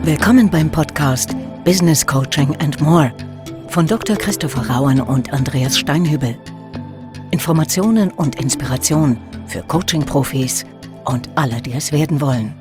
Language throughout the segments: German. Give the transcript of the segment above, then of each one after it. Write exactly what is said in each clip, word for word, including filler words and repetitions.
Willkommen beim Podcast Business Coaching and More von Doktor Christopher Rauen und Andreas Steinhübel. Informationen und Inspiration für Coaching-Profis und alle, die es werden wollen.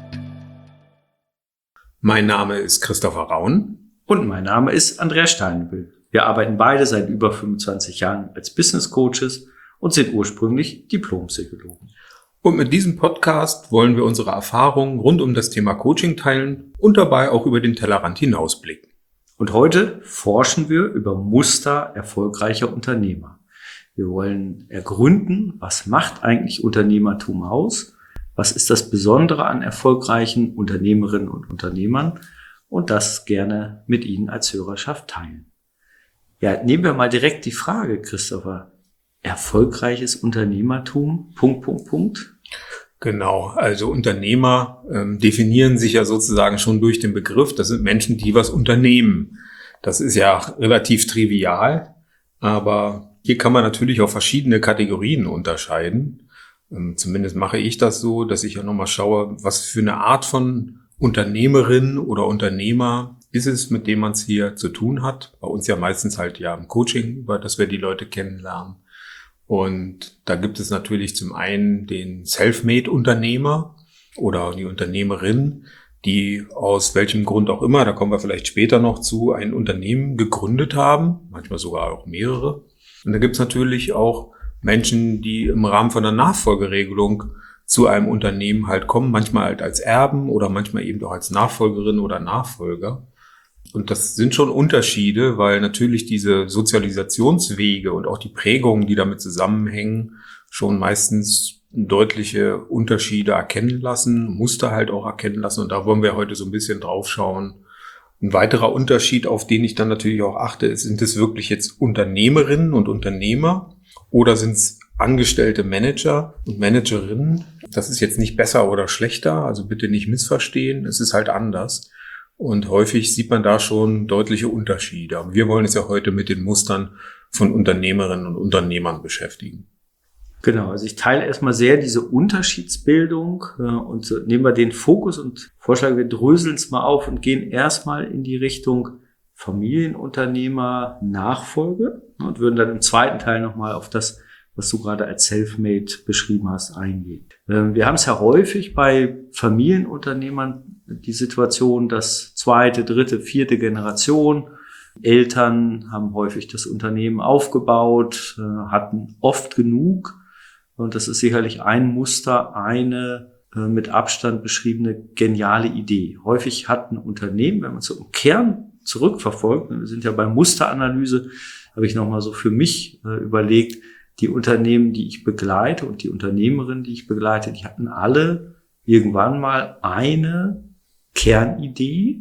Mein Name ist Christopher Rauen. Und mein Name ist Andreas Steinhübel. Wir arbeiten beide seit über fünfundzwanzig Jahren als Business Coaches und sind ursprünglich Diplompsychologen. Und mit diesem Podcast wollen wir unsere Erfahrungen rund um das Thema Coaching teilen und dabei auch über den Tellerrand hinausblicken. Und heute forschen wir über Muster erfolgreicher Unternehmer. Wir wollen ergründen, was macht eigentlich Unternehmertum aus? Was ist das Besondere an erfolgreichen Unternehmerinnen und Unternehmern? Und das gerne mit Ihnen als Hörerschaft teilen. Ja, nehmen wir mal direkt die Frage, Christopher. Erfolgreiches Unternehmertum, Punkt, Punkt, Punkt. Genau, also Unternehmer ähm, definieren sich ja sozusagen schon durch den Begriff. Das sind Menschen, die was unternehmen. Das ist ja relativ trivial, aber hier kann man natürlich auch verschiedene Kategorien unterscheiden. Ähm, zumindest mache ich das so, dass ich ja nochmal schaue, was für eine Art von Unternehmerin oder Unternehmer ist es, mit dem man es hier zu tun hat. Bei uns ja meistens halt ja im Coaching, über das wir die Leute kennenlernen. Und da gibt es natürlich zum einen den Self-Made-Unternehmer oder die Unternehmerin, die aus welchem Grund auch immer, da kommen wir vielleicht später noch zu, ein Unternehmen gegründet haben, manchmal sogar auch mehrere. Und da gibt es natürlich auch Menschen, die im Rahmen von einer Nachfolgeregelung zu einem Unternehmen halt kommen, manchmal halt als Erben oder manchmal eben auch als Nachfolgerin oder Nachfolger. Und das sind schon Unterschiede, weil natürlich diese Sozialisationswege und auch die Prägungen, die damit zusammenhängen, schon meistens deutliche Unterschiede erkennen lassen, Muster halt auch erkennen lassen. Und da wollen wir heute so ein bisschen drauf schauen. Ein weiterer Unterschied, auf den ich dann natürlich auch achte, ist, sind es wirklich jetzt Unternehmerinnen und Unternehmer oder sind es angestellte Manager und Managerinnen? Das ist jetzt nicht besser oder schlechter, also bitte nicht missverstehen, es ist halt anders. Und häufig sieht man da schon deutliche Unterschiede. Aber wir wollen uns ja heute mit den Mustern von Unternehmerinnen und Unternehmern beschäftigen. Genau, also ich teile erstmal sehr diese Unterschiedsbildung äh, und so nehmen wir den Fokus und vorschlagen, wir dröseln es mal auf und gehen erstmal in die Richtung Familienunternehmer Nachfolge und würden dann im zweiten Teil nochmal auf das, was du gerade als Selfmade beschrieben hast, eingehen. Ähm, wir haben es ja häufig bei Familienunternehmern die Situation, dass zweite, dritte, vierte Generation, Eltern haben häufig das Unternehmen aufgebaut, äh, hatten oft genug. Und das ist sicherlich ein Muster, eine äh, mit Abstand beschriebene geniale Idee. Häufig hat ein Unternehmen, wenn man so im Kern zurückverfolgt, wir sind ja bei Musteranalyse, habe ich nochmal so für mich äh, überlegt, die Unternehmen, die ich begleite und die Unternehmerinnen, die ich begleite, die hatten alle irgendwann mal eine Kernidee.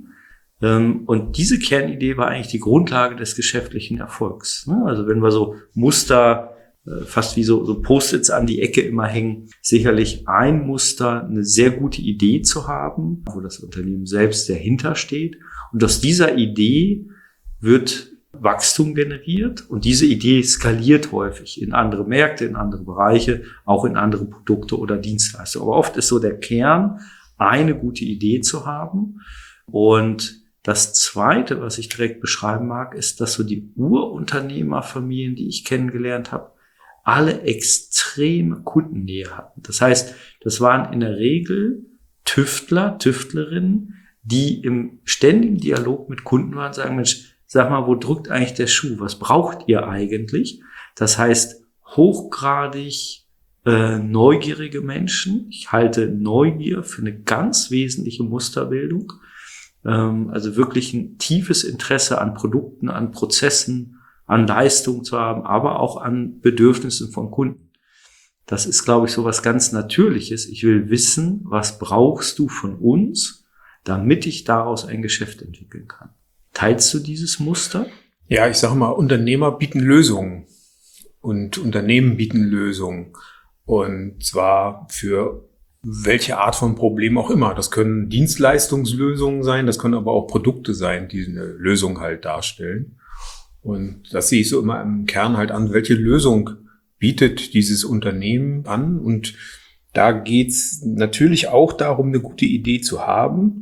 Und diese Kernidee war eigentlich die Grundlage des geschäftlichen Erfolgs. Also wenn wir so Muster, fast wie so, so Post-its an die Ecke immer hängen, sicherlich ein Muster, eine sehr gute Idee zu haben, wo das Unternehmen selbst dahinter steht. Und aus dieser Idee wird Wachstum generiert und diese Idee skaliert häufig in andere Märkte, in andere Bereiche, auch in andere Produkte oder Dienstleistungen. Aber oft ist so der Kern, eine gute Idee zu haben. Und das Zweite, was ich direkt beschreiben mag, ist, dass so die Urunternehmerfamilien, die ich kennengelernt habe, alle extreme Kundennähe hatten. Das heißt, das waren in der Regel Tüftler, Tüftlerinnen, die im ständigen Dialog mit Kunden waren, sagen, Mensch, sag mal, wo drückt eigentlich der Schuh? Was braucht ihr eigentlich? Das heißt, hochgradig äh, neugierige Menschen. Ich halte Neugier für eine ganz wesentliche Musterbildung. Ähm, also wirklich ein tiefes Interesse an Produkten, an Prozessen, an Leistung zu haben, aber auch an Bedürfnissen von Kunden. Das ist, glaube ich, so was ganz Natürliches. Ich will wissen, was brauchst du von uns, damit ich daraus ein Geschäft entwickeln kann. Teilst du dieses Muster? Ja, ich sage mal, Unternehmer bieten Lösungen und Unternehmen bieten Lösungen. Und zwar für welche Art von Problem auch immer. Das können Dienstleistungslösungen sein, das können aber auch Produkte sein, die eine Lösung halt darstellen. Und das sehe ich so immer im Kern halt an, welche Lösung bietet dieses Unternehmen an. Und da geht's natürlich auch darum, eine gute Idee zu haben.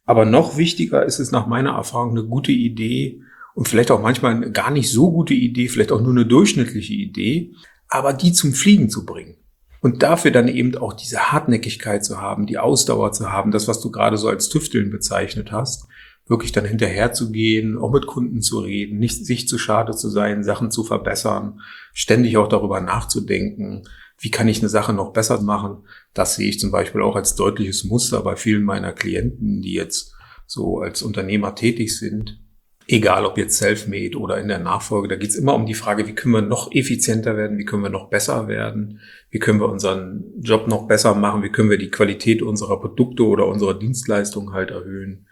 Aber noch wichtiger ist es nach meiner Erfahrung eine gute Idee und vielleicht auch manchmal eine gar nicht so gute Idee, vielleicht auch nur eine durchschnittliche Idee, aber die zum Fliegen zu bringen. Und dafür dann eben auch diese Hartnäckigkeit zu haben, die Ausdauer zu haben, das, was du gerade so als Tüfteln bezeichnet hast, wirklich dann hinterher zu gehen, auch mit Kunden zu reden, nicht sich zu schade zu sein, Sachen zu verbessern, ständig auch darüber nachzudenken, wie kann ich eine Sache noch besser machen. Das sehe ich zum Beispiel auch als deutliches Muster bei vielen meiner Klienten, die jetzt so als Unternehmer tätig sind. Egal ob jetzt self-made oder in der Nachfolge, da geht es immer um die Frage, wie können wir noch effizienter werden, wie können wir noch besser werden, wie können wir unseren Job noch besser machen, wie können wir die Qualität unserer Produkte oder unserer Dienstleistungen halt erhöhen.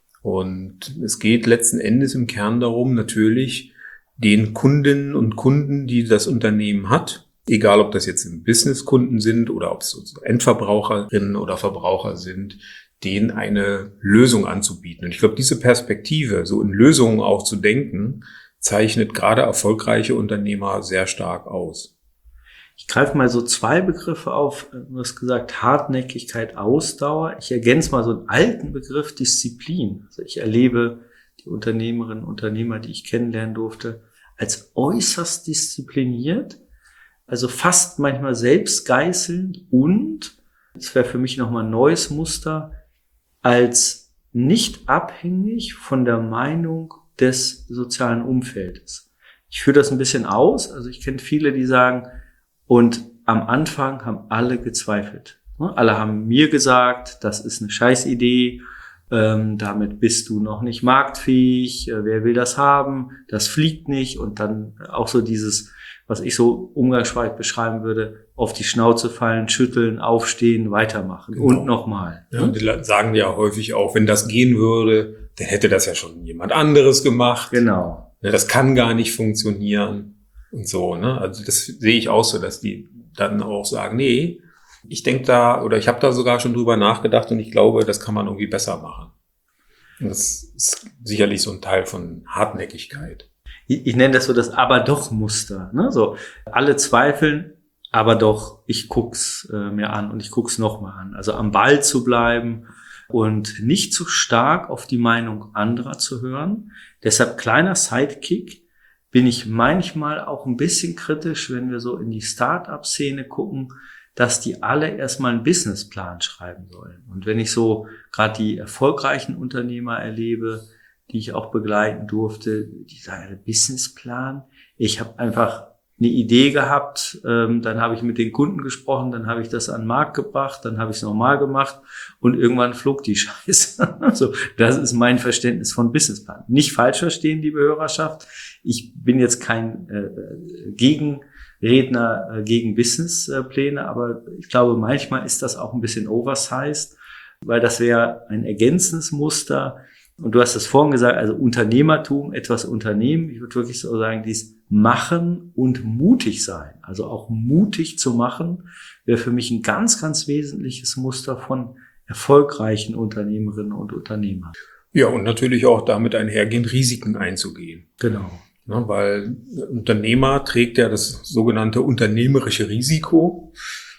Und es geht letzten Endes im Kern darum, natürlich den Kundinnen und Kunden, die das Unternehmen hat, egal ob das jetzt im Business-Kunden sind oder ob es Endverbraucherinnen oder Verbraucher sind, denen eine Lösung anzubieten. Und ich glaube, diese Perspektive, so in Lösungen auch zu denken, zeichnet gerade erfolgreiche Unternehmer sehr stark aus. Ich greife mal so zwei Begriffe auf. Du hast gesagt, Hartnäckigkeit, Ausdauer. Ich ergänze mal so einen alten Begriff, Disziplin. Also ich erlebe die Unternehmerinnen und Unternehmer, die ich kennenlernen durfte, als äußerst diszipliniert, also fast manchmal selbstgeißelnd und, das wäre für mich nochmal ein neues Muster, als nicht abhängig von der Meinung des sozialen Umfeldes. Ich führe das ein bisschen aus. Also ich kenne viele, die sagen, und am Anfang haben alle gezweifelt. Alle haben mir gesagt, das ist eine Scheißidee, ähm, damit bist du noch nicht marktfähig, äh, wer will das haben, das fliegt nicht. Und dann auch so dieses, was ich so umgangssprachlich beschreiben würde, auf die Schnauze fallen, schütteln, aufstehen, weitermachen. Genau. Und nochmal. Ja, und die sagen ja häufig auch, wenn das gehen würde, dann hätte das ja schon jemand anderes gemacht. Genau. Das kann gar nicht funktionieren und so. Ne? Also das sehe ich auch so, dass die dann auch sagen, nee, ich denke da, oder ich habe da sogar schon drüber nachgedacht und ich glaube, das kann man irgendwie besser machen. Und das ist sicherlich so ein Teil von Hartnäckigkeit. Ich, ich nenne das so das Aber-doch-Muster. Ne? So, alle zweifeln, aber doch, ich guck's äh, mir an und ich guck's nochmal an. Also am Ball zu bleiben und nicht zu stark auf die Meinung anderer zu hören. Deshalb kleiner Sidekick, bin ich manchmal auch ein bisschen kritisch, wenn wir so in die Start-up-Szene gucken, dass die alle erstmal einen Businessplan schreiben sollen. Und wenn ich so gerade die erfolgreichen Unternehmer erlebe, die ich auch begleiten durfte, die sagen, Businessplan, ich habe einfach eine Idee gehabt, ähm, dann habe ich mit den Kunden gesprochen, dann habe ich das an den Markt gebracht, dann habe ich es nochmal gemacht und irgendwann flog die Scheiße. Also das ist mein Verständnis von Businessplan. Nicht falsch verstehen, liebe Hörerschaft. Ich bin jetzt kein äh, Gegenredner äh, gegen Businesspläne, aber ich glaube, manchmal ist das auch ein bisschen oversized, weil das wäre ein ergänzendes Muster. Und du hast das vorhin gesagt, also Unternehmertum, etwas unternehmen. Ich würde wirklich so sagen, dies machen und mutig sein. Also auch mutig zu machen, wäre für mich ein ganz, ganz wesentliches Muster von erfolgreichen Unternehmerinnen und Unternehmern. Ja, und natürlich auch damit einhergehend Risiken einzugehen. Genau. Ja, weil Unternehmer trägt ja das sogenannte unternehmerische Risiko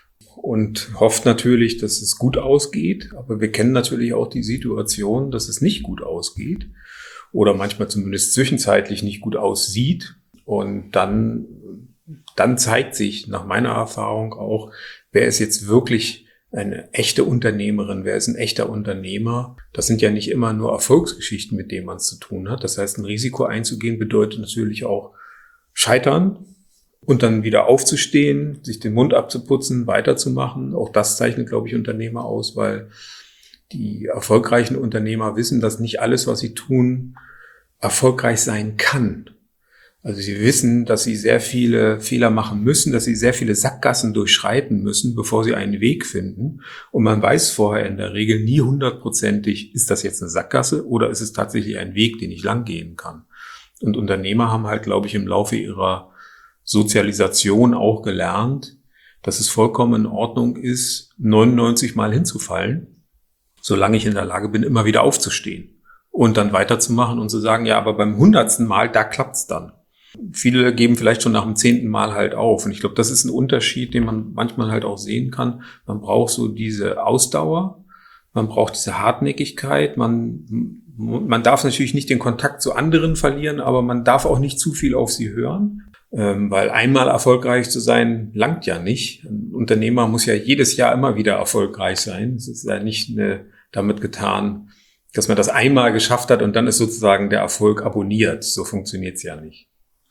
und hofft natürlich, dass es gut ausgeht. Aber wir kennen natürlich auch die Situation, dass es nicht gut ausgeht oder manchmal zumindest zwischenzeitlich nicht gut aussieht. Und dann, dann zeigt sich nach meiner Erfahrung auch, wer ist jetzt wirklich eine echte Unternehmerin, wer ist ein echter Unternehmer. Das sind ja nicht immer nur Erfolgsgeschichten, mit denen man es zu tun hat. Das heißt, ein Risiko einzugehen bedeutet natürlich auch scheitern und dann wieder aufzustehen, sich den Mund abzuputzen, weiterzumachen. Auch das zeichnet, glaube ich, Unternehmer aus, weil die erfolgreichen Unternehmer wissen, dass nicht alles, was sie tun, erfolgreich sein kann. Also sie wissen, dass sie sehr viele Fehler machen müssen, dass sie sehr viele Sackgassen durchschreiten müssen, bevor sie einen Weg finden. Und man weiß vorher in der Regel nie hundertprozentig, ist das jetzt eine Sackgasse oder ist es tatsächlich ein Weg, den ich lang gehen kann. Und Unternehmer haben halt, glaube ich, im Laufe ihrer Sozialisation auch gelernt, dass es vollkommen in Ordnung ist, neunundneunzig Mal hinzufallen, solange ich in der Lage bin, immer wieder aufzustehen und dann weiterzumachen und zu sagen, ja, aber beim hundertsten Mal, da klappt's dann. Viele geben vielleicht schon nach dem zehnten Mal halt auf. Und ich glaube, das ist ein Unterschied, den man manchmal halt auch sehen kann. Man braucht so diese Ausdauer, man braucht diese Hartnäckigkeit, man, man darf natürlich nicht den Kontakt zu anderen verlieren, aber man darf auch nicht zu viel auf sie hören, ähm, weil einmal erfolgreich zu sein, langt ja nicht. Ein Unternehmer muss ja jedes Jahr immer wieder erfolgreich sein. Es ist ja nicht eine, damit getan, dass man das einmal geschafft hat und dann ist sozusagen der Erfolg abonniert. So funktioniert es ja nicht.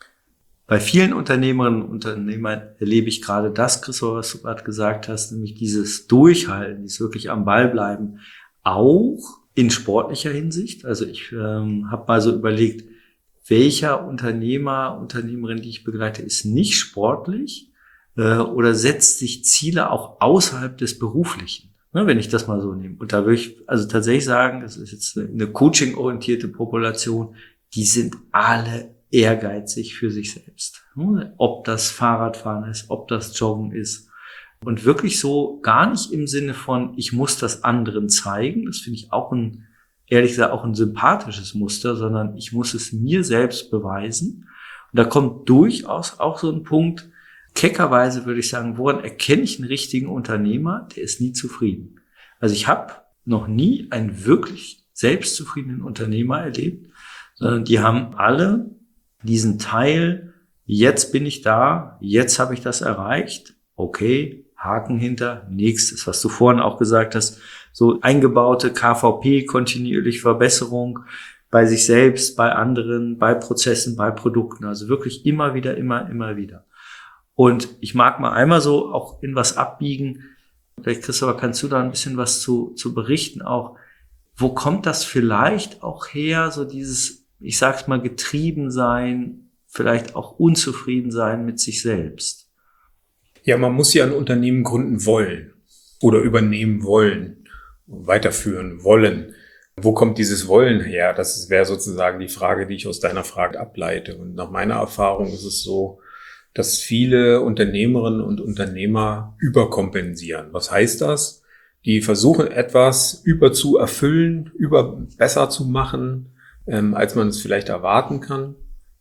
Bei vielen Unternehmerinnen und Unternehmern erlebe ich gerade das, Christoph, was du gerade gesagt hast, nämlich dieses Durchhalten, dieses wirklich am Ball bleiben, auch in sportlicher Hinsicht. Also ich ähm, habe mal so überlegt, welcher Unternehmer, Unternehmerin, die ich begleite, ist nicht sportlich äh, oder setzt sich Ziele auch außerhalb des Beruflichen, ne, wenn ich das mal so nehme. Und da würde ich also tatsächlich sagen, das ist jetzt eine coaching-orientierte Population, die sind alle ehrgeizig für sich selbst. Ob das Fahrradfahren ist, ob das Joggen ist. Und wirklich so gar nicht im Sinne von, ich muss das anderen zeigen. Das finde ich auch ein, ehrlich gesagt, auch ein sympathisches Muster, sondern ich muss es mir selbst beweisen. Und da kommt durchaus auch so ein Punkt, keckerweise würde ich sagen, woran erkenne ich einen richtigen Unternehmer? Der ist nie zufrieden. Also ich habe noch nie einen wirklich selbstzufriedenen Unternehmer erlebt, sondern die haben alle diesen Teil, jetzt bin ich da, jetzt habe ich das erreicht, okay, Haken hinter, nächstes, was du vorhin auch gesagt hast, so eingebaute K V P, kontinuierliche Verbesserung bei sich selbst, bei anderen, bei Prozessen, bei Produkten, also wirklich immer wieder, immer, immer wieder. Und ich mag mal einmal so auch in was abbiegen, vielleicht Christopher, kannst du da ein bisschen was zu, zu berichten auch, wo kommt das vielleicht auch her, so dieses, ich sag's mal, getrieben sein, vielleicht auch unzufrieden sein mit sich selbst? Ja, man muss ja ein Unternehmen gründen wollen oder übernehmen wollen, weiterführen wollen. Wo kommt dieses Wollen her? Das wäre sozusagen die Frage, die ich aus deiner Frage ableite. Und nach meiner Erfahrung ist es so, dass viele Unternehmerinnen und Unternehmer überkompensieren. Was heißt das? Die versuchen etwas überzuerfüllen, über besser zu machen, ähm, als man es vielleicht erwarten kann.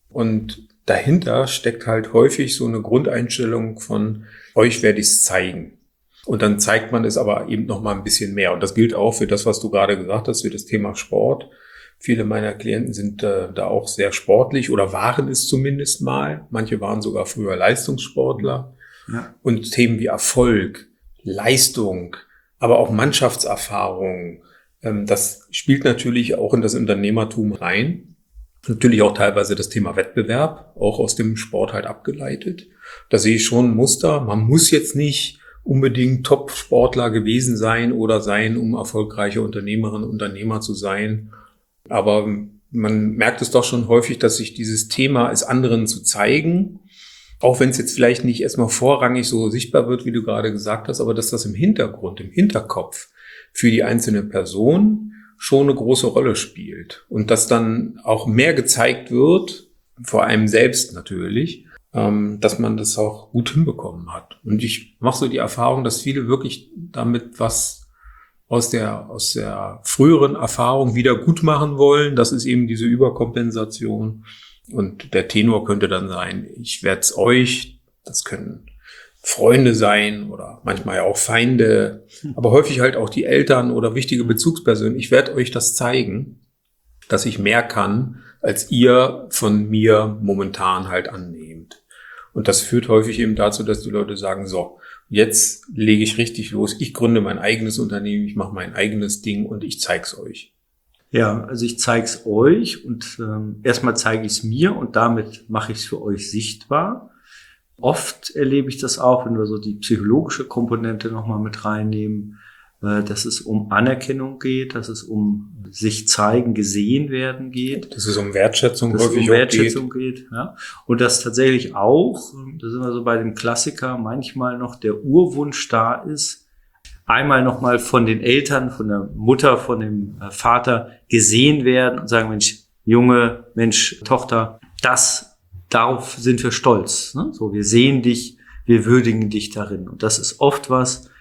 Und dahinter steckt halt häufig so eine Grundeinstellung von, euch werde ich es zeigen. Und dann zeigt man es aber eben noch mal ein bisschen mehr. Und das gilt auch für das, was du gerade gesagt hast, für das Thema Sport. Viele meiner Klienten sind äh, da auch sehr sportlich oder waren es zumindest mal. Manche waren sogar früher Leistungssportler. Ja. Und Themen wie Erfolg, Leistung, aber auch Mannschaftserfahrung, ähm, das spielt natürlich auch in das Unternehmertum rein. Natürlich auch teilweise das Thema Wettbewerb, auch aus dem Sport halt abgeleitet. Da sehe ich schon ein Muster. Man muss jetzt nicht unbedingt Top-Sportler gewesen sein oder sein, um erfolgreiche Unternehmerinnen und Unternehmer zu sein. Aber man merkt es doch schon häufig, dass sich dieses Thema, es anderen zu zeigen, auch wenn es jetzt vielleicht nicht erstmal vorrangig so sichtbar wird, wie du gerade gesagt hast, aber dass das im Hintergrund, im Hinterkopf für die einzelne Person schon eine große Rolle spielt. Und dass dann auch mehr gezeigt wird, vor allem selbst natürlich, dass man das auch gut hinbekommen hat. Und ich mache so die Erfahrung, dass viele wirklich damit was aus der aus der früheren Erfahrung wieder gut machen wollen. Das ist eben diese Überkompensation. Und der Tenor könnte dann sein, ich werde es euch, das können Freunde sein oder manchmal ja auch Feinde, aber häufig halt auch die Eltern oder wichtige Bezugspersonen. Ich werde euch das zeigen, dass ich mehr kann, als ihr von mir momentan halt annehmt. Und das führt häufig eben dazu, dass die Leute sagen, so, jetzt lege ich richtig los, ich gründe mein eigenes Unternehmen, ich mache mein eigenes Ding und ich zeig's euch. Ja, also ich zeig's euch und ähm, erstmal zeige ich es mir und damit mache ich es für euch sichtbar. Oft erlebe ich das auch, wenn wir so die psychologische Komponente nochmal mit reinnehmen, äh, dass es um Anerkennung geht, dass es um sich zeigen, gesehen werden geht. Dass es um Wertschätzung dass häufig es um Wertschätzung geht. geht, ja. Und dass tatsächlich auch, da sind wir so bei dem Klassiker, manchmal noch der Urwunsch da ist, einmal nochmal von den Eltern, von der Mutter, von dem Vater gesehen werden und sagen, Mensch, Junge, Mensch, Tochter, das, darauf sind wir stolz. Ne? So, wir sehen dich, wir würdigen dich darin. Und das ist oft was,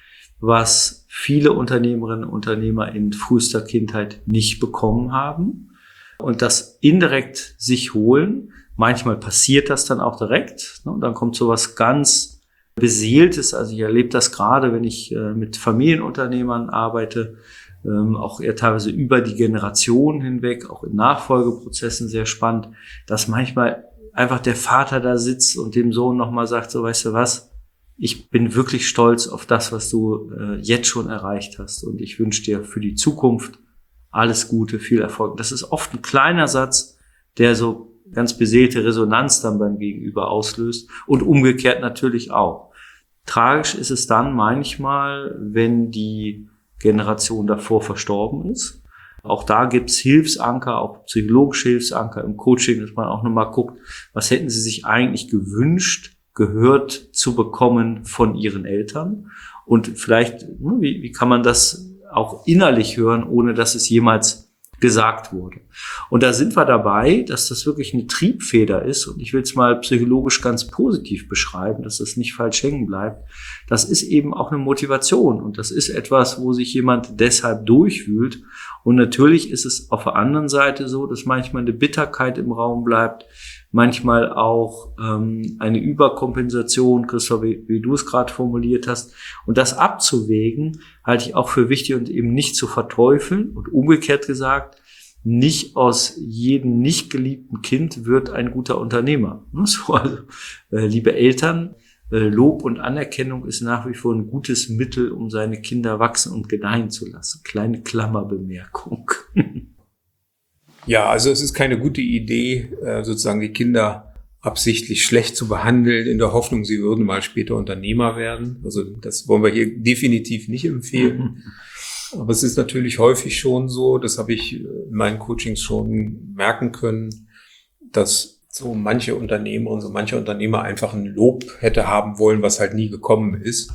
was viele Unternehmerinnen und Unternehmer in frühester Kindheit nicht bekommen haben und das indirekt sich holen. Manchmal passiert das dann auch direkt. Ne? Und dann kommt sowas ganz Beseeltes. Also ich erlebe das gerade, wenn ich äh, mit Familienunternehmern arbeite, ähm, auch eher teilweise über die Generation hinweg, auch in Nachfolgeprozessen sehr spannend, dass manchmal einfach der Vater da sitzt und dem Sohn nochmal sagt, so, weißt du was, ich bin wirklich stolz auf das, was du äh, jetzt schon erreicht hast und ich wünsche dir für die Zukunft alles Gute, viel Erfolg. Das ist oft ein kleiner Satz, der so ganz beseelte Resonanz dann beim Gegenüber auslöst und umgekehrt natürlich auch. Tragisch ist es dann manchmal, wenn die Generation davor verstorben ist. Auch da gibt's Hilfsanker, auch psychologische Hilfsanker im Coaching, dass man auch nochmal guckt, was hätten sie sich eigentlich gewünscht, gehört zu bekommen von ihren Eltern und vielleicht, wie, wie kann man das auch innerlich hören, ohne dass es jemals gesagt wurde. Und da sind wir dabei, dass das wirklich eine Triebfeder ist und ich will es mal psychologisch ganz positiv beschreiben, dass das nicht falsch hängen bleibt. Das ist eben auch eine Motivation und das ist etwas, wo sich jemand deshalb durchwühlt und natürlich ist es auf der anderen Seite so, dass manchmal eine Bitterkeit im Raum bleibt, manchmal auch ähm, eine Überkompensation, Christoph, wie, wie du es gerade formuliert hast. Und das abzuwägen, halte ich auch für wichtig und eben nicht zu verteufeln. Und umgekehrt gesagt, nicht aus jedem nicht geliebten Kind wird ein guter Unternehmer. So, also, äh, liebe Eltern, äh, Lob und Anerkennung ist nach wie vor ein gutes Mittel, um seine Kinder wachsen und gedeihen zu lassen. Kleine Klammerbemerkung. Ja, also es ist keine gute Idee, sozusagen die Kinder absichtlich schlecht zu behandeln, in der Hoffnung, sie würden mal später Unternehmer werden. Also das wollen wir hier definitiv nicht empfehlen. Mhm. Aber es ist natürlich häufig schon so, das habe ich in meinen Coachings schon merken können, dass so manche Unternehmer und so manche Unternehmer einfach ein Lob hätte haben wollen, was halt nie gekommen ist.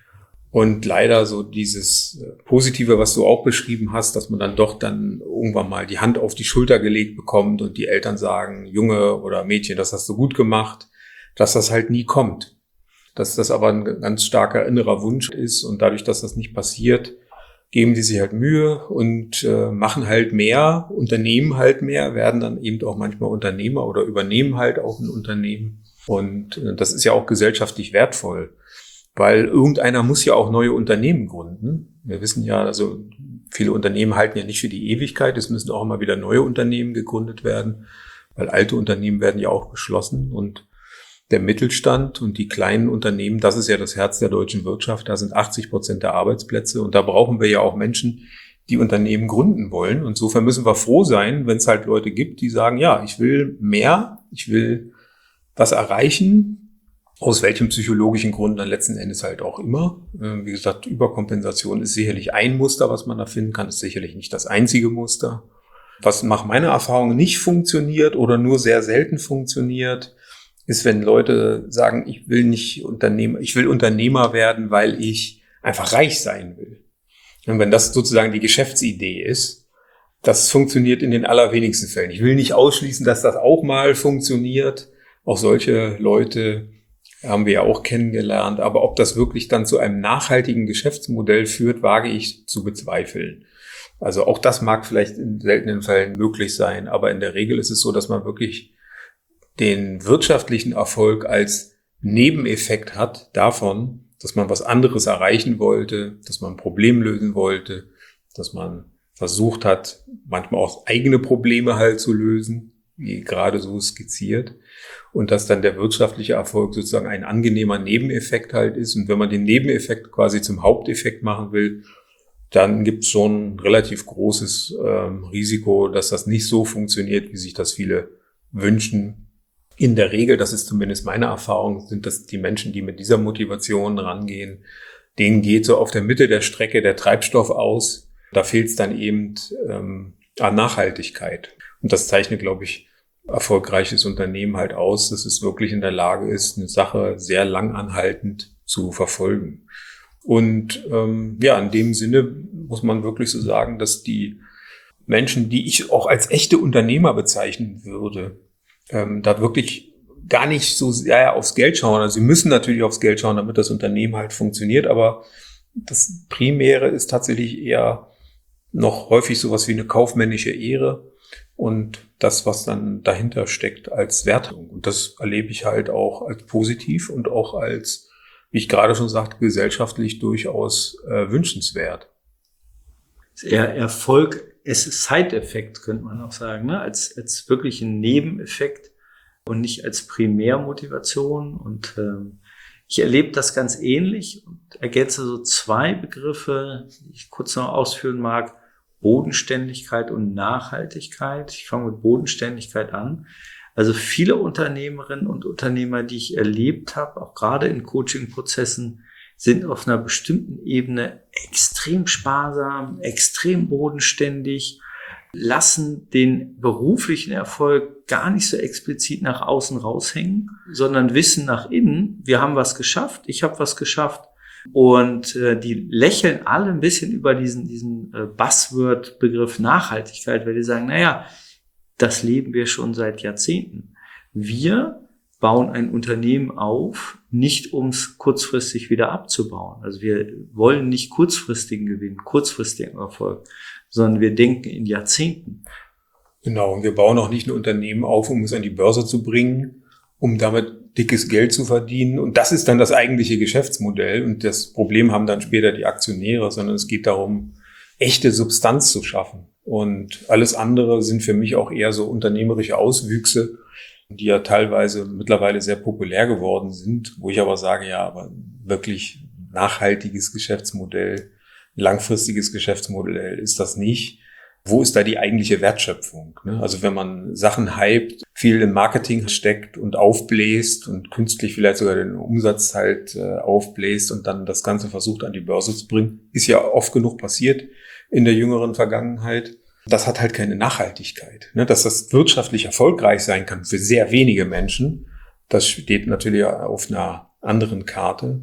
Und leider so dieses Positive, was du auch beschrieben hast, dass man dann doch dann irgendwann mal die Hand auf die Schulter gelegt bekommt und die Eltern sagen, Junge oder Mädchen, das hast du gut gemacht, dass das halt nie kommt. Dass das aber ein ganz starker innerer Wunsch ist und dadurch, dass das nicht passiert, geben die sich halt Mühe und äh, machen halt mehr, unternehmen halt mehr, werden dann eben auch manchmal Unternehmer oder übernehmen halt auch ein Unternehmen. Und äh, das ist ja auch gesellschaftlich wertvoll. Weil irgendeiner muss ja auch neue Unternehmen gründen. Wir wissen ja, also viele Unternehmen halten ja nicht für die Ewigkeit. Es müssen auch immer wieder neue Unternehmen gegründet werden, weil alte Unternehmen werden ja auch geschlossen. Und der Mittelstand und die kleinen Unternehmen, das ist ja das Herz der deutschen Wirtschaft. Da sind achtzig Prozent der Arbeitsplätze. Und da brauchen wir ja auch Menschen, die Unternehmen gründen wollen. Und insofern müssen wir froh sein, wenn es halt Leute gibt, die sagen, ja, ich will mehr, ich will was erreichen. Aus welchem psychologischen Grund dann letzten Endes halt auch immer. Wie gesagt, Überkompensation ist sicherlich ein Muster, was man da finden kann, ist sicherlich nicht das einzige Muster. Was nach meiner Erfahrung nicht funktioniert oder nur sehr selten funktioniert, ist, wenn Leute sagen, ich will nicht Unternehmer, ich will Unternehmer werden, weil ich einfach reich sein will. Und wenn das sozusagen die Geschäftsidee ist, das funktioniert in den allerwenigsten Fällen. Ich will nicht ausschließen, dass das auch mal funktioniert. Auch solche Leute haben wir ja auch kennengelernt. Aber ob das wirklich dann zu einem nachhaltigen Geschäftsmodell führt, wage ich zu bezweifeln. Also auch das mag vielleicht in seltenen Fällen möglich sein. Aber in der Regel ist es so, dass man wirklich den wirtschaftlichen Erfolg als Nebeneffekt hat davon, dass man was anderes erreichen wollte, dass man ein Problem lösen wollte, dass man versucht hat, manchmal auch eigene Probleme halt zu lösen, wie gerade so skizziert. Und dass dann der wirtschaftliche Erfolg sozusagen ein angenehmer Nebeneffekt halt ist. Und wenn man den Nebeneffekt quasi zum Haupteffekt machen will, dann gibt es schon ein relativ großes ähm, Risiko, dass das nicht so funktioniert, wie sich das viele wünschen. In der Regel, das ist zumindest meine Erfahrung, sind das die Menschen, die mit dieser Motivation rangehen, denen geht so auf der Mitte der Strecke der Treibstoff aus. Da fehlt es dann eben ähm, an Nachhaltigkeit. Und das zeichnet, glaube ich, erfolgreiches Unternehmen halt aus, dass es wirklich in der Lage ist, eine Sache sehr lang anhaltend zu verfolgen. Und ähm, ja, in dem Sinne muss man wirklich so sagen, dass die Menschen, die ich auch als echte Unternehmer bezeichnen würde, ähm, da wirklich gar nicht so sehr aufs Geld schauen. Also sie müssen natürlich aufs Geld schauen, damit das Unternehmen halt funktioniert, aber das Primäre ist tatsächlich eher noch häufig sowas wie eine kaufmännische Ehre und das, was dann dahinter steckt als Wertung. Und das erlebe ich halt auch als positiv und auch als, wie ich gerade schon sagte, gesellschaftlich durchaus äh, wünschenswert. eher Erfolg, es ist Side-Effekt, könnte man auch sagen, ne? als, als wirklich ein Nebeneffekt und nicht als Primärmotivation. Und ähm, ich erlebe das ganz ähnlich und ergänze so zwei Begriffe, die ich kurz noch ausführen mag: Bodenständigkeit und Nachhaltigkeit. Ich fange mit Bodenständigkeit an. Also viele Unternehmerinnen und Unternehmer, die ich erlebt habe, auch gerade in Coaching-Prozessen, sind auf einer bestimmten Ebene extrem sparsam, extrem bodenständig, lassen den beruflichen Erfolg gar nicht so explizit nach außen raushängen, sondern wissen nach innen, wir haben was geschafft, ich habe was geschafft. Und äh, die lächeln alle ein bisschen über diesen, diesen äh, Buzzword-Begriff Nachhaltigkeit, weil die sagen, naja, das leben wir schon seit Jahrzehnten. Wir bauen ein Unternehmen auf, nicht um es kurzfristig wieder abzubauen. Also wir wollen nicht kurzfristigen Gewinn, kurzfristigen Erfolg, sondern wir denken in Jahrzehnten. Genau, und wir bauen auch nicht ein Unternehmen auf, um es an die Börse zu bringen, um damit dickes Geld zu verdienen. Und das ist dann das eigentliche Geschäftsmodell. Und das Problem haben dann später die Aktionäre, sondern es geht darum, echte Substanz zu schaffen. Und alles andere sind für mich auch eher so unternehmerische Auswüchse, die ja teilweise mittlerweile sehr populär geworden sind, wo ich aber sage, ja, aber wirklich nachhaltiges Geschäftsmodell, langfristiges Geschäftsmodell ist das nicht. Wo ist da die eigentliche Wertschöpfung? Also wenn man Sachen hypt, viel im Marketing steckt und aufbläst und künstlich vielleicht sogar den Umsatz halt aufbläst und dann das Ganze versucht an die Börse zu bringen, ist ja oft genug passiert in der jüngeren Vergangenheit. Das hat halt keine Nachhaltigkeit. Dass das wirtschaftlich erfolgreich sein kann für sehr wenige Menschen, das steht natürlich auf einer anderen Karte.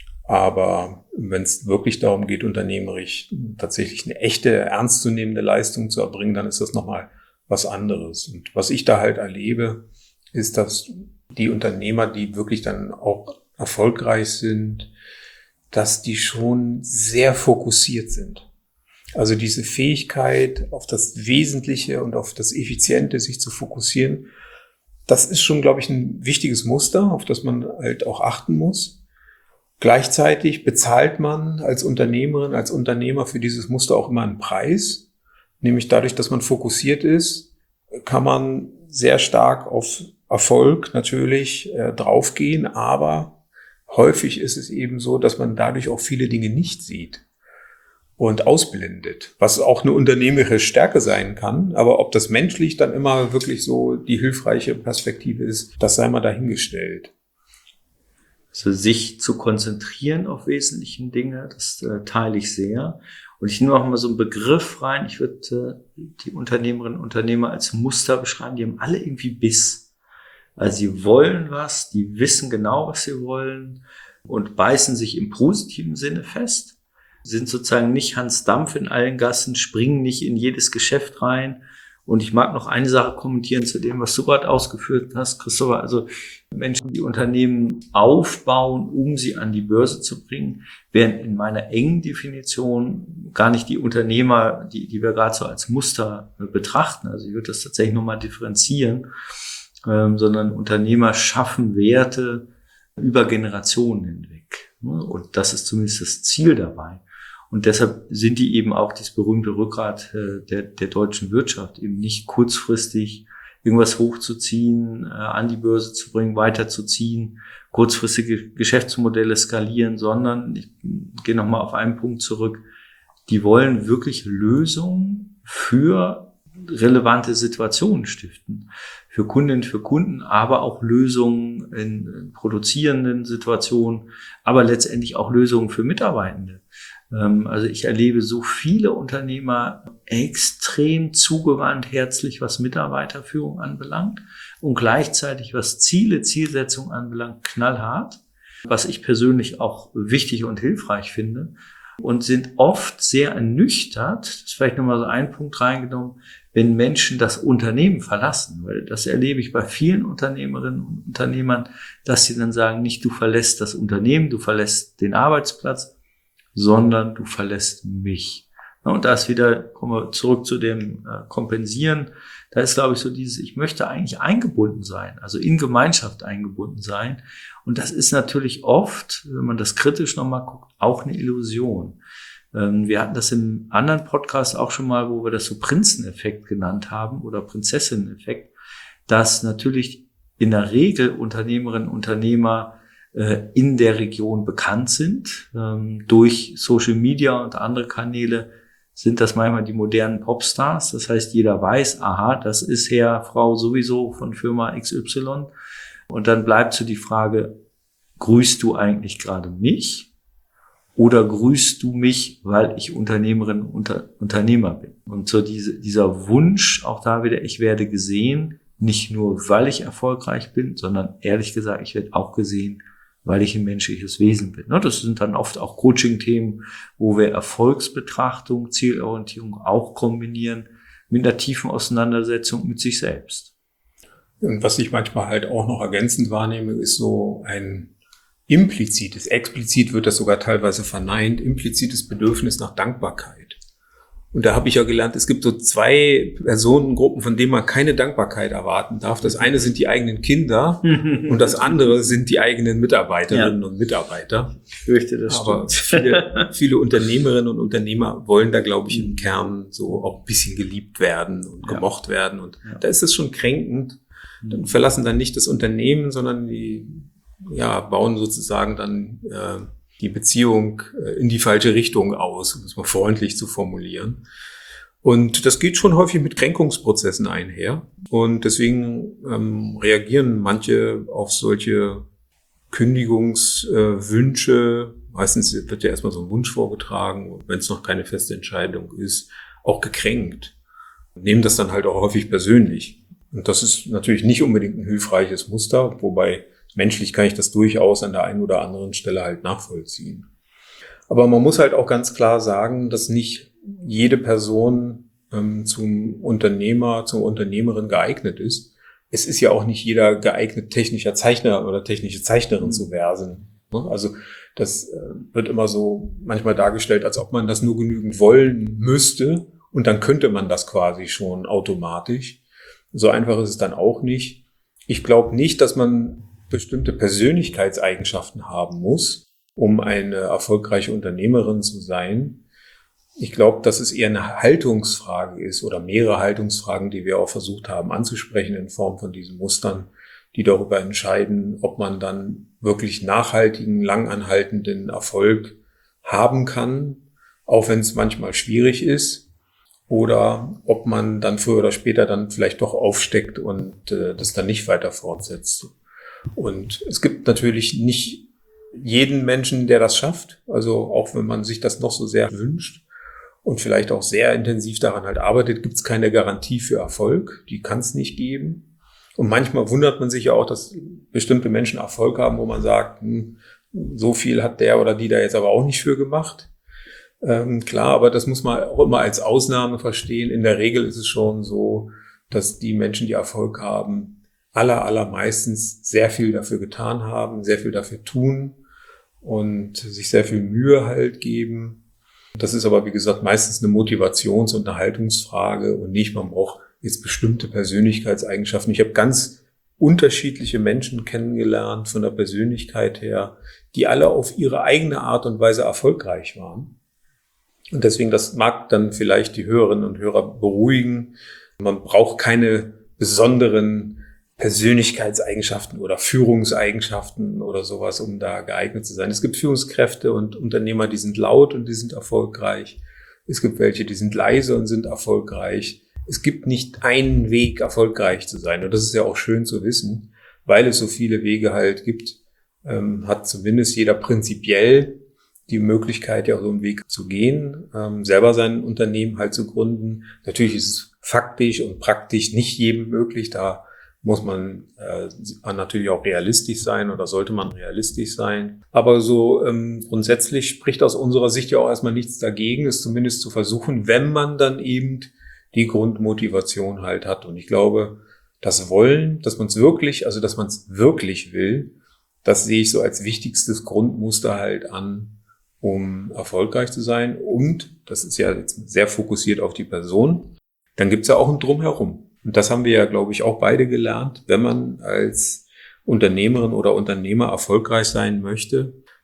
Aber wenn es wirklich darum geht, unternehmerisch tatsächlich eine echte, ernstzunehmende Leistung zu erbringen, dann ist das nochmal was anderes. Und was ich da halt erlebe, ist, dass die Unternehmer, die wirklich dann auch erfolgreich sind, dass die schon sehr fokussiert sind. Also diese Fähigkeit, auf das Wesentliche und auf das Effiziente sich zu fokussieren, das ist schon, glaube ich, ein wichtiges Muster, auf das man halt auch achten muss. Gleichzeitig bezahlt man als Unternehmerin, als Unternehmer für dieses Muster auch immer einen Preis. Nämlich dadurch, dass man fokussiert ist, kann man sehr stark auf Erfolg natürlich äh, draufgehen. Aber häufig ist es eben so, dass man dadurch auch viele Dinge nicht sieht und ausblendet, was auch eine unternehmerische Stärke sein kann. Aber ob das menschlich dann immer wirklich so die hilfreiche Perspektive ist, das sei mal dahingestellt. Also sich zu konzentrieren auf wesentlichen Dinge, das äh, teile ich sehr. Und ich nehme auch mal so einen Begriff rein. Ich würde äh, die Unternehmerinnen und Unternehmer als Muster beschreiben. Die haben alle irgendwie Biss. Also sie wollen was, die wissen genau, was sie wollen und beißen sich im positiven Sinne fest. Sind sozusagen nicht Hans Dampf in allen Gassen, springen nicht in jedes Geschäft rein. Und ich mag noch eine Sache kommentieren zu dem, was du gerade ausgeführt hast, Christopher. Also Menschen, die Unternehmen aufbauen, um sie an die Börse zu bringen, wären in meiner engen Definition gar nicht die Unternehmer, die, die wir gerade so als Muster betrachten. Also ich würde das tatsächlich nochmal differenzieren, ähm, sondern Unternehmer schaffen Werte über Generationen hinweg. Und das ist zumindest das Ziel dabei. Und deshalb sind die eben auch das berühmte Rückgrat äh, der, der deutschen Wirtschaft, eben nicht kurzfristig irgendwas hochzuziehen, äh, an die Börse zu bringen, weiterzuziehen, kurzfristige Geschäftsmodelle skalieren, sondern, ich gehe nochmal auf einen Punkt zurück, die wollen wirklich Lösungen für relevante Situationen stiften, für Kundinnen, für Kunden, aber auch Lösungen in produzierenden Situationen, aber letztendlich auch Lösungen für Mitarbeitende. Also ich erlebe so viele Unternehmer extrem zugewandt, herzlich, was Mitarbeiterführung anbelangt und gleichzeitig, was Ziele, Zielsetzung anbelangt, knallhart, was ich persönlich auch wichtig und hilfreich finde, und sind oft sehr ernüchtert, das ist vielleicht nochmal so ein Punkt reingenommen, wenn Menschen das Unternehmen verlassen, weil das erlebe ich bei vielen Unternehmerinnen und Unternehmern, dass sie dann sagen, nicht du verlässt das Unternehmen, du verlässt den Arbeitsplatz, sondern du verlässt mich. Und da ist wieder, kommen wir zurück zu dem äh, Kompensieren, da ist, glaube ich, so dieses, ich möchte eigentlich eingebunden sein, also in Gemeinschaft eingebunden sein. Und das ist natürlich oft, wenn man das kritisch nochmal guckt, auch eine Illusion. Ähm, wir hatten das im anderen Podcast auch schon mal, wo wir das so Prinzeneffekt genannt haben oder Prinzessinneneffekt, dass natürlich in der Regel Unternehmerinnen und Unternehmer äh, in der Region bekannt sind. Ähm, durch Social Media und andere Kanäle sind das manchmal die modernen Popstars. Das heißt, jeder weiß, aha, das ist Herr, Frau sowieso von Firma X Y. Und dann bleibt so die Frage, grüßt du eigentlich gerade mich oder grüßt du mich, weil ich Unternehmerin und Unter- Unternehmer bin? Und so diese, dieser Wunsch, auch da wieder, ich werde gesehen, nicht nur, weil ich erfolgreich bin, sondern ehrlich gesagt, ich werde auch gesehen, weil ich ein menschliches Wesen bin. Das sind dann oft auch Coaching-Themen, wo wir Erfolgsbetrachtung, Zielorientierung auch kombinieren mit einer tiefen Auseinandersetzung mit sich selbst. Und was ich manchmal halt auch noch ergänzend wahrnehme, ist so ein implizites, explizit wird das sogar teilweise verneint, implizites Bedürfnis nach Dankbarkeit. Und da habe ich ja gelernt, es gibt so zwei Personengruppen, von denen man keine Dankbarkeit erwarten darf. Das eine sind die eigenen Kinder und das andere sind die eigenen Mitarbeiterinnen ja. und Mitarbeiter. Ich fürchte, das Aber viele, viele Unternehmerinnen und Unternehmer wollen da, glaube ich, im Kern so auch ein bisschen geliebt werden und gemocht ja. werden. Und ja. da ist es schon kränkend. Dann verlassen dann nicht das Unternehmen, sondern die ja bauen sozusagen dann äh, die Beziehung in die falsche Richtung aus, um es mal freundlich zu formulieren. Und das geht schon häufig mit Kränkungsprozessen einher. Und deswegen ähm, reagieren manche auf solche Kündigungswünsche. Äh, Meistens wird ja erstmal so ein Wunsch vorgetragen, und wenn es noch keine feste Entscheidung ist, auch gekränkt. Und nehmen das dann halt auch häufig persönlich. Und das ist natürlich nicht unbedingt ein hilfreiches Muster, wobei menschlich kann ich das durchaus an der einen oder anderen Stelle halt nachvollziehen. Aber man muss halt auch ganz klar sagen, dass nicht jede Person ähm, zum Unternehmer, zur Unternehmerin geeignet ist. Es ist ja auch nicht jeder geeignet, technischer Zeichner oder technische Zeichnerin mhm. zu werden. Also das äh, wird immer so manchmal dargestellt, als ob man das nur genügend wollen müsste und dann könnte man das quasi schon automatisch. So einfach ist es dann auch nicht. Ich glaube nicht, dass man bestimmte Persönlichkeitseigenschaften haben muss, um eine erfolgreiche Unternehmerin zu sein. Ich glaube, dass es eher eine Haltungsfrage ist oder mehrere Haltungsfragen, die wir auch versucht haben anzusprechen in Form von diesen Mustern, die darüber entscheiden, ob man dann wirklich nachhaltigen, langanhaltenden Erfolg haben kann, auch wenn es manchmal schwierig ist, oder ob man dann früher oder später dann vielleicht doch aufsteckt und äh, das dann nicht weiter fortsetzt. Und es gibt natürlich nicht jeden Menschen, der das schafft. Also auch wenn man sich das noch so sehr wünscht und vielleicht auch sehr intensiv daran halt arbeitet, gibt es keine Garantie für Erfolg. Die kann es nicht geben. Und manchmal wundert man sich ja auch, dass bestimmte Menschen Erfolg haben, wo man sagt, hm, so viel hat der oder die da jetzt aber auch nicht für gemacht. Ähm, klar, aber das muss man auch immer als Ausnahme verstehen. In der Regel ist es schon so, dass die Menschen, die Erfolg haben, aller, allermeistens sehr viel dafür getan haben, sehr viel dafür tun und sich sehr viel Mühe halt geben. Das ist aber, wie gesagt, meistens eine Motivations- und eine Haltungsfrage und nicht, man braucht jetzt bestimmte Persönlichkeitseigenschaften. Ich habe ganz unterschiedliche Menschen kennengelernt von der Persönlichkeit her, die alle auf ihre eigene Art und Weise erfolgreich waren. Und deswegen, das mag dann vielleicht die Hörerinnen und Hörer beruhigen. Man braucht keine besonderen Persönlichkeitseigenschaften oder Führungseigenschaften oder sowas, um da geeignet zu sein. Es gibt Führungskräfte und Unternehmer, die sind laut und die sind erfolgreich. Es gibt welche, die sind leise und sind erfolgreich. Es gibt nicht einen Weg, erfolgreich zu sein. Und das ist ja auch schön zu wissen, weil es so viele Wege halt gibt, ähm, hat zumindest jeder prinzipiell die Möglichkeit, ja so einen Weg zu gehen, ähm, selber sein Unternehmen halt zu gründen. Natürlich ist es faktisch und praktisch nicht jedem möglich, da muss man äh, natürlich auch realistisch sein oder sollte man realistisch sein. Aber so ähm, grundsätzlich spricht aus unserer Sicht ja auch erstmal nichts dagegen, es zumindest zu versuchen, wenn man dann eben die Grundmotivation halt hat. Und ich glaube, das Wollen, dass man es wirklich, also dass man es wirklich will, das sehe ich so als wichtigstes Grundmuster halt an, um erfolgreich zu sein. Und das ist ja jetzt sehr fokussiert auf die Person. Dann gibt's ja auch ein Drumherum. Und das haben wir ja, glaube ich, auch beide gelernt. Wenn man als Unternehmerin oder Unternehmer erfolgreich sein möchte,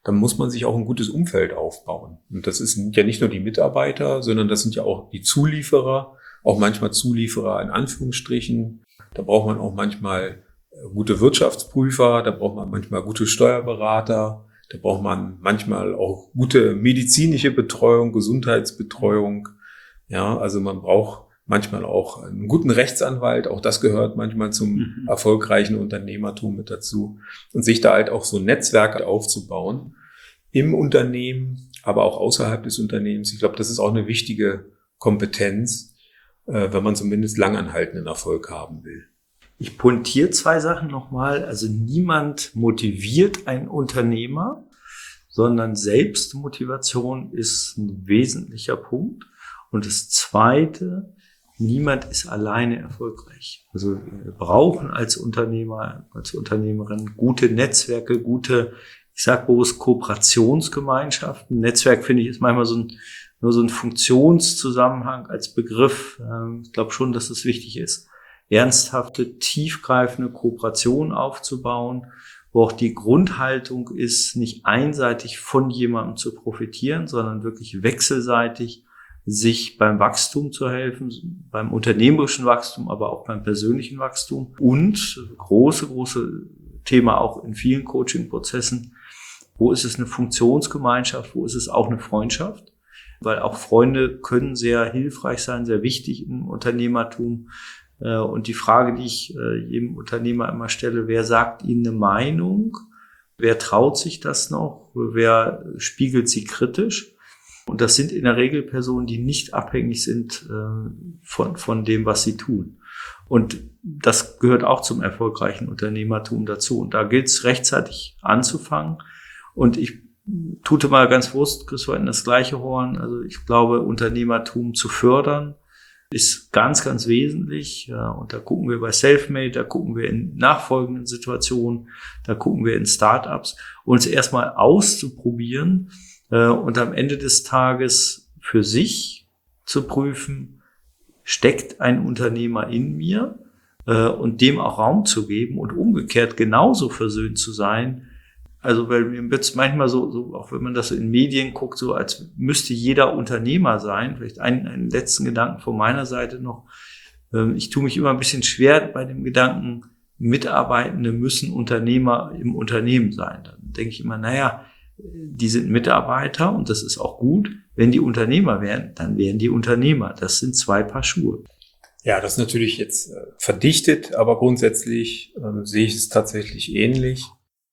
dann muss man sich auch ein gutes Umfeld aufbauen. Und das sind ja nicht nur die Mitarbeiter, sondern das sind ja auch die Zulieferer, auch manchmal Zulieferer in Anführungsstrichen. Da braucht man auch manchmal gute Wirtschaftsprüfer, da braucht man manchmal gute Steuerberater, da braucht man manchmal auch gute medizinische Betreuung, Gesundheitsbetreuung. Ja, also man braucht manchmal auch einen guten Rechtsanwalt, auch das gehört manchmal zum mhm. erfolgreichen Unternehmertum mit dazu. Und sich da halt auch so Netzwerke aufzubauen im Unternehmen, aber auch außerhalb des Unternehmens. Ich glaube, das ist auch eine wichtige Kompetenz, äh, wenn man zumindest langanhaltenden Erfolg haben will. Ich pointiere zwei Sachen nochmal. Also niemand motiviert einen Unternehmer, sondern Selbstmotivation ist ein wesentlicher Punkt. Und das Zweite, niemand ist alleine erfolgreich. Also wir brauchen als Unternehmer, als Unternehmerin gute Netzwerke, gute, ich sag bloß Kooperationsgemeinschaften. Netzwerk finde ich ist manchmal so ein, nur so ein Funktionszusammenhang als Begriff. Ich glaube schon, dass es wichtig ist, ernsthafte, tiefgreifende Kooperation aufzubauen, wo auch die Grundhaltung ist, nicht einseitig von jemandem zu profitieren, sondern wirklich wechselseitig sich beim Wachstum zu helfen, beim unternehmerischen Wachstum, aber auch beim persönlichen Wachstum. Und große, große Thema auch in vielen Coaching-Prozessen, wo ist es eine Funktionsgemeinschaft, wo ist es auch eine Freundschaft? Weil auch Freunde können sehr hilfreich sein, sehr wichtig im Unternehmertum. Und die Frage, die ich jedem Unternehmer immer stelle, wer sagt Ihnen eine Meinung? Wer traut sich das noch? Wer spiegelt sie kritisch? Und das sind in der Regel Personen, die nicht abhängig sind äh, von, von dem, was sie tun. Und das gehört auch zum erfolgreichen Unternehmertum dazu. Und da gilt es rechtzeitig anzufangen. Und ich tute mal ganz bewusst, Christoph, in das gleiche Horn. Also ich glaube, Unternehmertum zu fördern ist ganz, ganz wesentlich. Ja, und da gucken wir bei Selfmade, da gucken wir in nachfolgenden Situationen, da gucken wir in Startups, uns erstmal auszuprobieren, und am Ende des Tages für sich zu prüfen, steckt ein Unternehmer in mir, und dem auch Raum zu geben und umgekehrt genauso versöhnt zu sein. Also weil mir wird es manchmal so, so, auch wenn man das so in Medien guckt, so als müsste jeder Unternehmer sein. Vielleicht einen, einen letzten Gedanken von meiner Seite noch. Ich tue mich immer ein bisschen schwer bei dem Gedanken, Mitarbeitende müssen Unternehmer im Unternehmen sein. Dann denke ich immer, naja, die sind Mitarbeiter und das ist auch gut. Wenn die Unternehmer wären, dann wären die Unternehmer. Das sind zwei Paar Schuhe. Ja, das ist natürlich jetzt äh, verdichtet, aber grundsätzlich äh, sehe ich es tatsächlich ähnlich.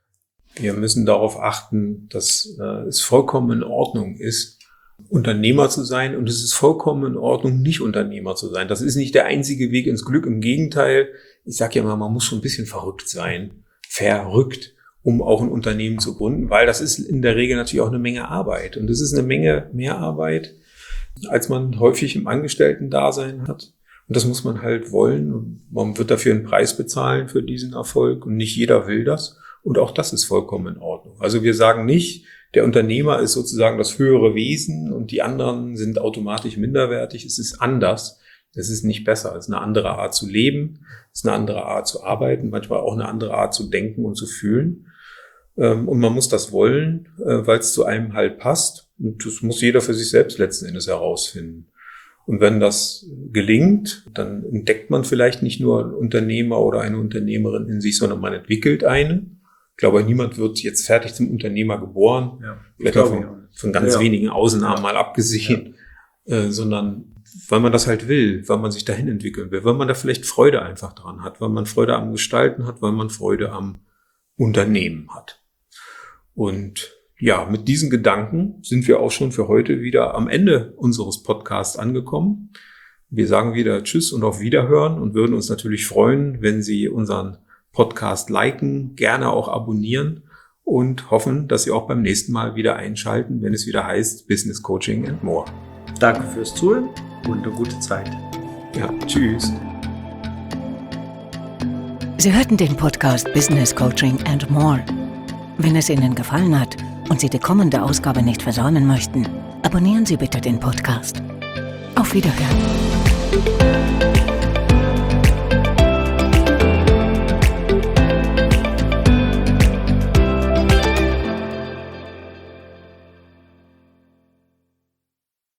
Wir müssen darauf achten, dass äh, es vollkommen in Ordnung ist, Unternehmer zu sein, und es ist vollkommen in Ordnung, nicht Unternehmer zu sein. Das ist nicht der einzige Weg ins Glück. Im Gegenteil, ich sage ja immer, man muss schon ein bisschen verrückt sein. Verrückt. Um auch ein Unternehmen zu gründen, weil das ist in der Regel natürlich auch eine Menge Arbeit. Und das ist eine Menge mehr Arbeit, als man häufig im Angestellten-Dasein hat. Und das muss man halt wollen. Und man wird dafür einen Preis bezahlen für diesen Erfolg. Und nicht jeder will das. Und auch das ist vollkommen in Ordnung. Also wir sagen nicht, der Unternehmer ist sozusagen das höhere Wesen und die anderen sind automatisch minderwertig. Es ist anders. Es ist nicht besser. Es ist eine andere Art zu leben. Es ist eine andere Art zu arbeiten. Manchmal auch eine andere Art zu denken und zu fühlen. Und man muss das wollen, weil es zu einem halt passt. Und das muss jeder für sich selbst letzten Endes herausfinden. Und wenn das gelingt, dann entdeckt man vielleicht nicht nur einen Unternehmer oder eine Unternehmerin in sich, sondern man entwickelt einen. Ich glaube, niemand wird jetzt fertig zum Unternehmer geboren. Ja, vielleicht auch von, von ganz ja. wenigen Ausnahmen mal abgesehen, ja. äh, sondern weil man das halt will, weil man sich dahin entwickeln will, weil man da vielleicht Freude einfach dran hat, weil man Freude am Gestalten hat, weil man Freude am Unternehmen hat. Und ja, mit diesen Gedanken sind wir auch schon für heute wieder am Ende unseres Podcasts angekommen. Wir sagen wieder Tschüss und auf Wiederhören und würden uns natürlich freuen, wenn Sie unseren Podcast liken, gerne auch abonnieren und hoffen, dass Sie auch beim nächsten Mal wieder einschalten, wenn es wieder heißt Business Coaching and More. Danke fürs Zuhören und eine gute Zeit. Ja, tschüss. Sie hörten den Podcast Business Coaching and More. Wenn es Ihnen gefallen hat und Sie die kommende Ausgabe nicht versäumen möchten, abonnieren Sie bitte den Podcast. Auf Wiederhören.